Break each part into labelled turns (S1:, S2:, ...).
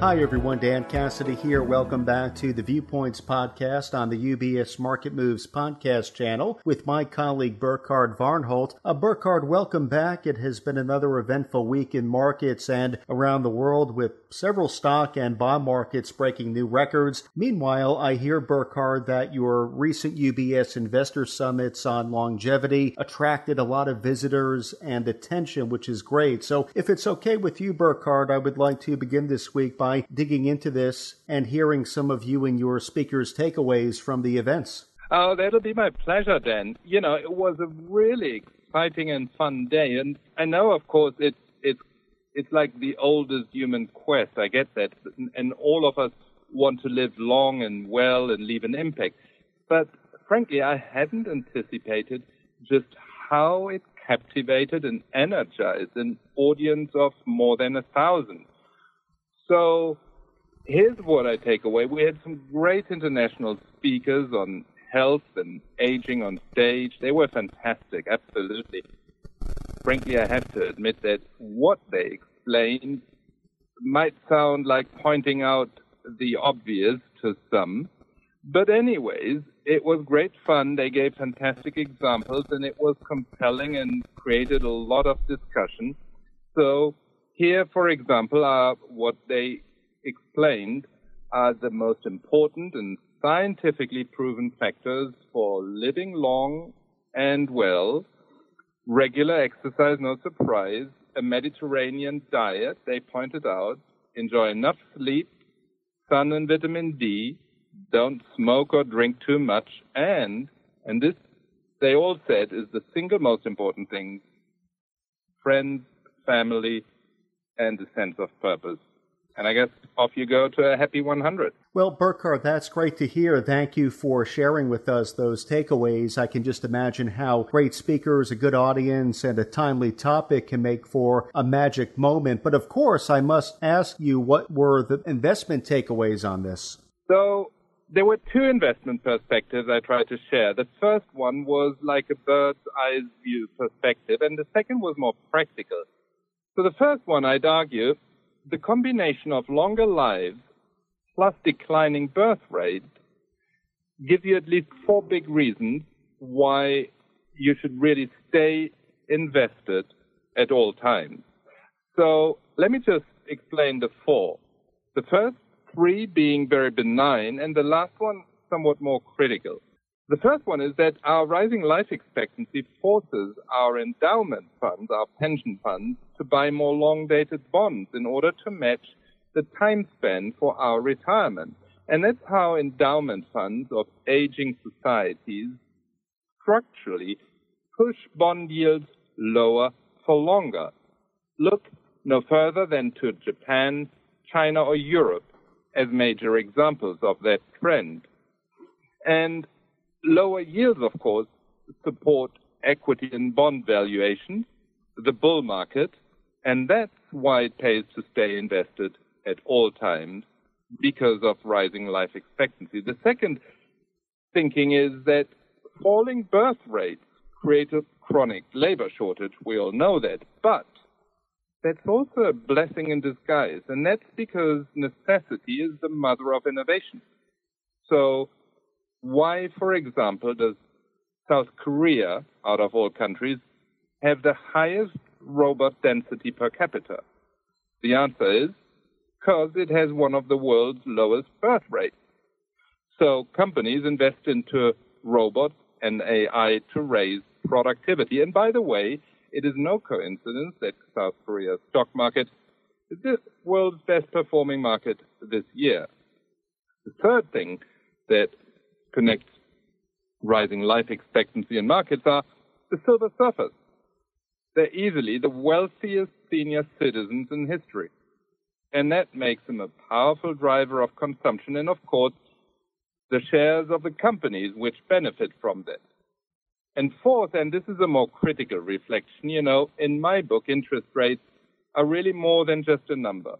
S1: Hi everyone, Dan Cassidy here. Welcome back to the Viewpoints podcast on the UBS Market Moves podcast channel with my colleague Burkhard Varnholt. Burkhard, welcome back. It has been another eventful week in markets and around the world with several stock and bond markets breaking new records. Meanwhile, I hear, Burkhard, that your recent UBS investor summits on longevity attracted a lot of visitors and attention, which is great. So if it's okay with you, Burkhard, I would like to begin this week by digging into this and hearing some of you and your speakers' takeaways from the events.
S2: Oh, that'll be my pleasure, Dan. You know, it was a really exciting and fun day. And I know, of course, it's like the oldest human quest. I get that. And all of us want to live long and well and leave an impact. But frankly, I hadn't anticipated just how it captivated and energized an audience of more than 1,000. So here's what I take away. We had some great international speakers on health and aging on stage. They were fantastic, absolutely. Frankly, I have to admit that what they explained might sound like pointing out the obvious to some. But anyways, it was great fun. They gave fantastic examples, and it was compelling and created a lot of discussion. So here, for example, are what they explained are the most important and scientifically proven factors for living long and well. Regular exercise, no surprise. A Mediterranean diet, they pointed out. Enjoy enough sleep, sun and vitamin D. Don't smoke or drink too much. And this, they all said, is the single most important thing. Friends, family, and a sense of purpose. And I guess off you go to a happy 100.
S1: Well, Burkhard, that's great to hear. Thank you for sharing with us those takeaways. I can just imagine how great speakers, a good audience, and a timely topic can make for a magic moment. But of course, I must ask you, what were the investment takeaways on this?
S2: So there were two investment perspectives I tried to share. The first one was like a bird's eye view perspective, and the second was more practical. So the first one, I'd argue, the combination of longer lives plus declining birth rate gives you at least four big reasons why you should really stay invested at all times. So let me just explain the four. The first three being very benign, and the last one somewhat more critical. The first one is that our rising life expectancy forces our endowment funds, our pension funds, to buy more long-dated bonds in order to match the time span for our retirement. And that's how endowment funds of aging societies structurally push bond yields lower for longer. Look no further than to Japan, China, or Europe as major examples of that trend. And lower yields, of course, support equity and bond valuations, the bull market, and that's why it pays to stay invested at all times because of rising life expectancy. The second thinking is that falling birth rates create a chronic labor shortage. We all know that. But that's also a blessing in disguise, and that's because necessity is the mother of innovation. So why, for example, does South Korea, out of all countries, have the highest robot density per capita? The answer is because it has one of the world's lowest birth rates. So companies invest into robots and AI to raise productivity. And by the way, it is no coincidence that South Korea's stock market is the world's best performing market this year. The third thing that connects rising life expectancy in markets are the silver surfers. They're easily the wealthiest senior citizens in history. And that makes them a powerful driver of consumption and, of course, the shares of the companies which benefit from that. And fourth, and this is a more critical reflection, in my book, interest rates are really more than just a number.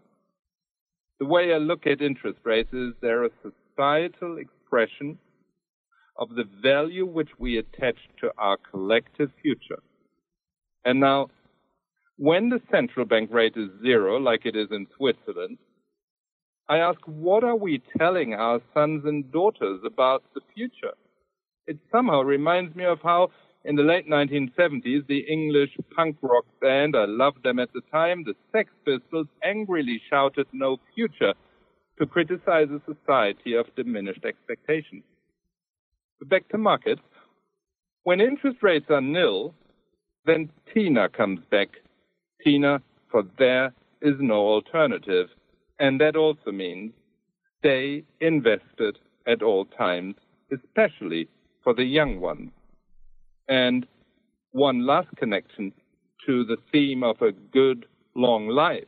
S2: The way I look at interest rates is they're a societal expression of the value which we attach to our collective future. And now, when the central bank rate is zero, like it is in Switzerland, I ask, what are we telling our sons and daughters about the future? It somehow reminds me of how, in the late 1970s, the English punk rock band, I loved them at the time, the Sex Pistols, angrily shouted "No future" to criticize a society of diminished expectations. But back to markets. When interest rates are nil, then TINA comes back. TINA, for there is no alternative. And that also means stay invested at all times, especially for the young ones. And one last connection to the theme of a good, long life.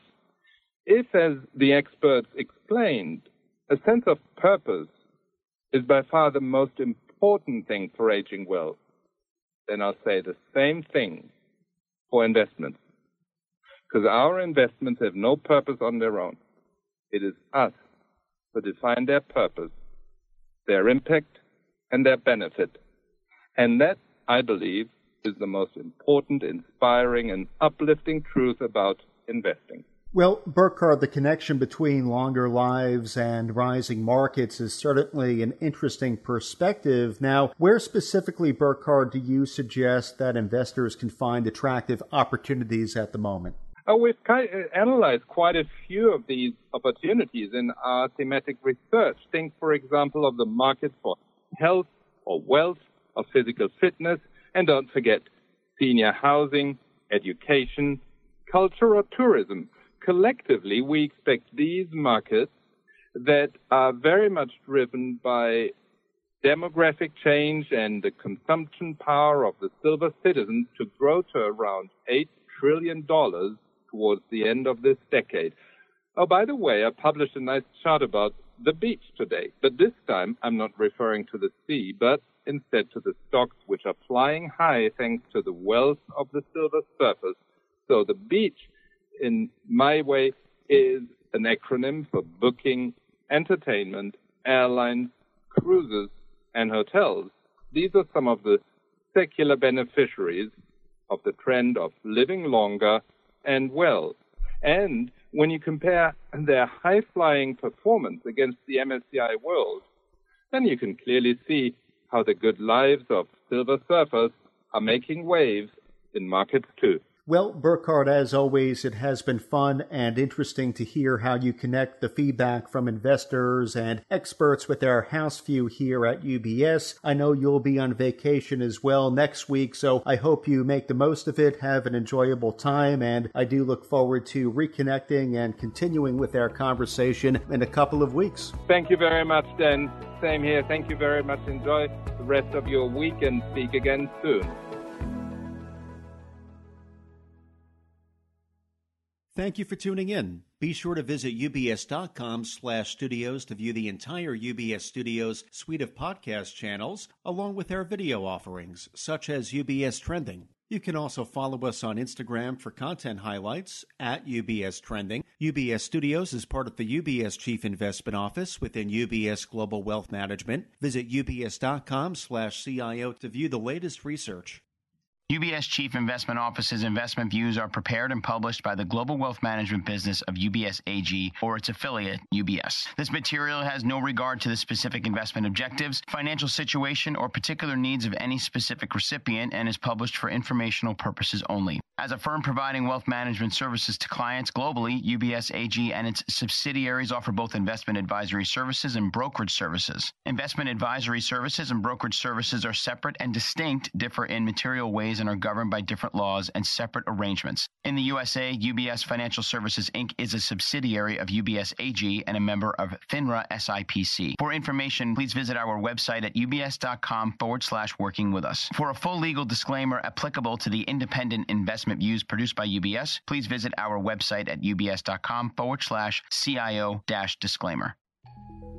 S2: If, as the experts explained, a sense of purpose is by far the most important thing for aging well, then I'll say the same thing for investments. Because our investments have no purpose on their own. It is us who define their purpose, their impact, and their benefit. And that, I believe, is the most important, inspiring, and uplifting truth about investing.
S1: Well, Burkhard, the connection between longer lives and rising markets is certainly an interesting perspective. Now, where specifically, Burkhard, do you suggest that investors can find attractive opportunities at the moment?
S2: We've analyzed quite a few of these opportunities in our thematic research. Think, for example, of the market for health or wealth or physical fitness, and don't forget senior housing, education, culture, or tourism. Collectively, we expect these markets that are very much driven by demographic change and the consumption power of the silver citizens to grow to around $8 trillion towards the end of this decade. Oh, by the way, I published a nice chart about the beach today, but this time I'm not referring to the sea, but instead to the stocks which are flying high thanks to the wealth of the silver surface. So the beach, in my way, is an acronym for booking, entertainment, airlines, cruises, and hotels. These are some of the secular beneficiaries of the trend of living longer and well. And when you compare their high-flying performance against the MSCI World, then you can clearly see how the good lives of silver surfers are making waves in markets too.
S1: Well, Burkhard, as always, it has been fun and interesting to hear how you connect the feedback from investors and experts with our house view here at UBS. I know you'll be on vacation as well next week, so I hope you make the most of it, have an enjoyable time, and I do look forward to reconnecting and continuing with our conversation in a couple of weeks.
S2: Thank you very much, Dan. Same here. Thank you very much. Enjoy the rest of your week and speak again soon.
S1: Thank you for tuning in. Be sure to visit ubs.com/studios to view the entire UBS Studios suite of podcast channels, along with our video offerings, such as UBS Trending. You can also follow us on Instagram for content highlights at UBS Trending. UBS Studios is part of the UBS Chief Investment Office within UBS Global Wealth Management. Visit ubs.com/CIO to view the latest research.
S3: UBS Chief Investment Office's investment views are prepared and published by the global wealth management business of UBS AG or its affiliate, UBS. This material has no regard to the specific investment objectives, financial situation, or particular needs of any specific recipient and is published for informational purposes only. As a firm providing wealth management services to clients globally, UBS AG and its subsidiaries offer both investment advisory services and brokerage services. Investment advisory services and brokerage services are separate and distinct, differ in material ways, and are governed by different laws and separate arrangements. In the USA, UBS Financial Services, Inc. is a subsidiary of UBS AG and a member of FINRA SIPC. For information, please visit our website at ubs.com/working with us. For a full legal disclaimer applicable to the independent investment views produced by UBS, please visit our website at ubs.com/CIO-disclaimer.